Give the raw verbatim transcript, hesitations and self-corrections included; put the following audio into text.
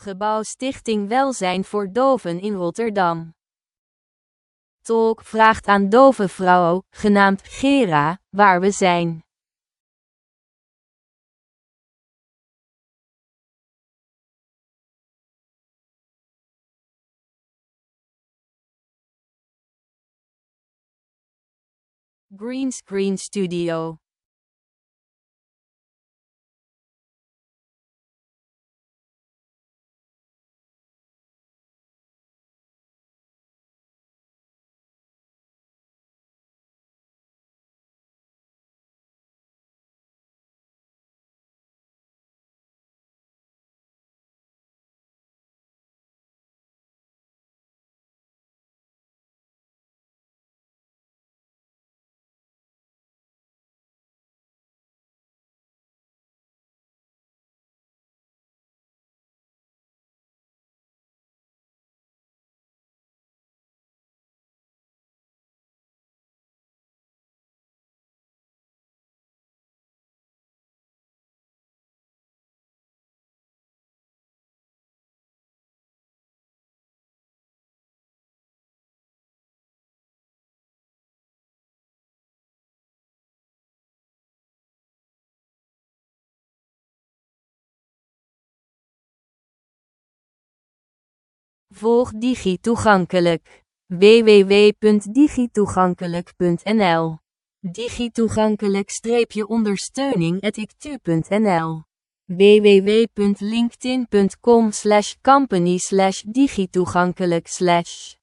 Gebouw Stichting Welzijn voor Doven in Rotterdam. Tolk vraagt aan dove vrouw, genaamd Gera, waar we zijn. Green Screen Studio. Volg DigiToegankelijk. w w w punt digitoegankelijk punt n l digitoegankelijk-ondersteuning at ictu punt n l w w w punt linkedin punt com slash company slash digitoegankelijk slash